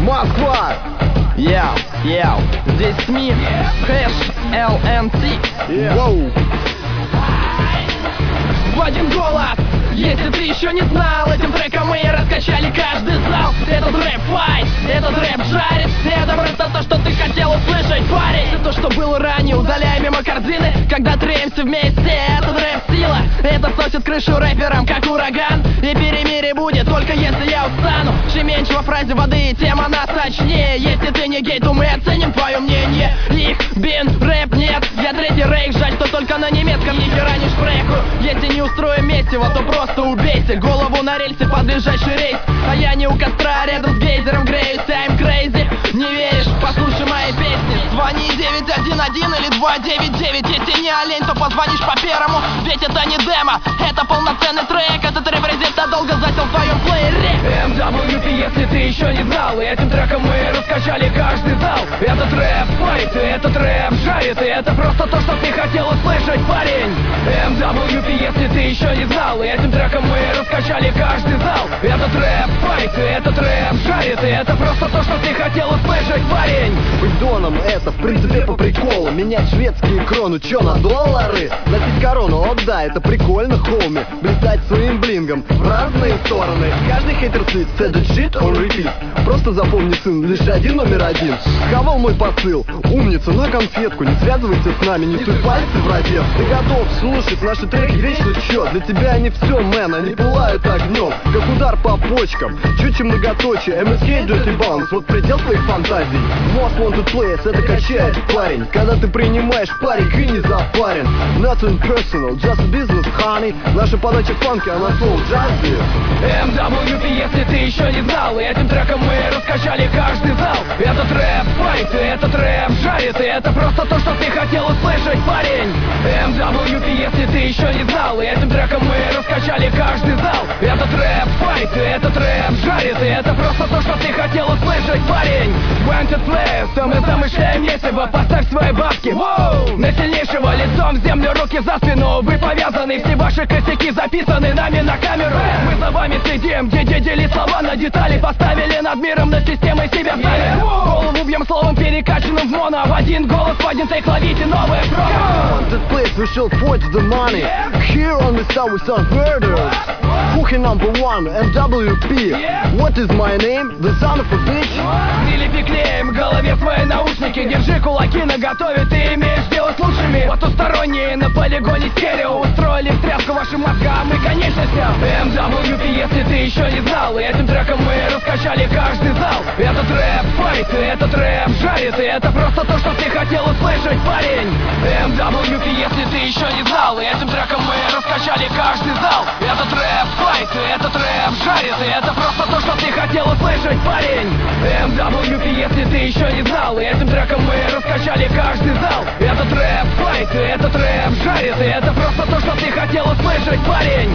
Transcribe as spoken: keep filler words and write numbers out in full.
Москва! Яу, яу, здесь СМИ, хэш, эл эн ти. Воу! В один голос, если ты еще не знал, этим треком мы раскачали каждый зал. Этот рэп файт, этот рэп жарит, это просто то, что ты хотел услышать, парень. Все то, что было ранее, удаляй мимо корзины, когда тремся вместе, этот рэп сила. Это сносит крышу рэперам, как ураган, и перемирие будет только если я устану. Чем меньше во фразе воды, тем она сочнее. Если ты не гей, то мы оценим твое мнение. Их бин, рэп нет, я третий рейк, жаль, что только на немецком ни хера не шпреку. Если не устроим месиво, то просто убейся. Голову на рельсы под ближайший рейс. А я не у костра, рядом с гейзером греюсь. I'm crazy, не веришь? Послушай мои песни. Звони девять один один или два девять девять. Если не олень, то позвонишь по первому. Ведь это не демо, это полноценный трек. Этот репрезент надолго засел в твоем плеере. эм дабл ю пи, если ты еще не знал, и этим треком мы раскачали каждый зал. Этот рэп файт, и этот рэп жарит, и это просто то, что ты хотел услышать, парень. эм дабл ю пи, если ты еще не знал, и этим треком мы раскачали каждый зал. Этот рэп файт, и этот рэп жарит, и это просто то, что ты хотел услышать, парень. Быть доном это в принципе по приколу. Менять шведские кроны, чё, на доллары? Носить корону, о да, это прикольно, хоуми. Блистать своим блингом в разные стороны. Каждый хейтер слит, set the shit on repeat. Просто запомни, сын, лишь один номер один. Схавал мой посыл, умница, на конфетку. Не связывайся с нами, не суй пальцы в розет. Ты готов слушать наши треки вечно, чё? Для тебя они все, мэн, они пылают огнем, как удар по почкам, чуть чем многоточие. эм эс кей, Dirty Bounce, вот предел твоих фантазий. Most Wanted Players, это качает парень, когда ты принимаешь парик и не запарен. Nothing personal, just business, honey. Наша подача фанки, она соул джази. эм дабл ю пи, если ты еще не знал, и этим треком мы раскачали каждый зал. Этот рэп файт, и этот рэп жарит, и это просто то, что ты хотел услышать, парень. эм дабл ю пи, если ты еще не знал, и этим треком мы раскачали каждый зал. Этот рэп файт, и этот рэп жарит, и это просто то, что ты хотел услышать, парень. Wanted Players, то мы замышляем месиво, поставь свои бабки, воу! На сильнейшего лицом в землю, руки за спину, вы повязаны, все ваши косяки записаны нами на камеру. Мы за вами следим, где делили слова на детали, поставили над миром, над системой себя ставим. Голову бьем словом перекачанным в моно, в один голос, в один тейк ловите новое промо. Wanted place, we shall forge the money. Here on the side we sound murder. Cookie number one, эм дабл ю пи. What is my name? The son of a bitch. Прилепи клеем к голове свои наушники, держи кулаки наготове, ты имеешь дело с лучшими. Потусторонние на полигоне стерео устроили встряску вашим мозгам и конечностям. эм дабл ю пи, если ты еще не знал, и этим треком мы раскачали каждый зал. Этот рэп файт, и этот рэп жарит, и это просто то, что ты хотел услышать, парень. эм дабл ю пи, если ты еще не знал, и этим треком мы раскачали каждый зал. Этот рэп файт, и этот рэп жарит, и это просто то, что ты хотел услышать, парень. эм дабл ю пи, если ты еще не знал, и этим треком мы раскачали каждый зал. Этот рэп файт, и этот рэп жарит, и это просто то, что ты хотел услышать, парень.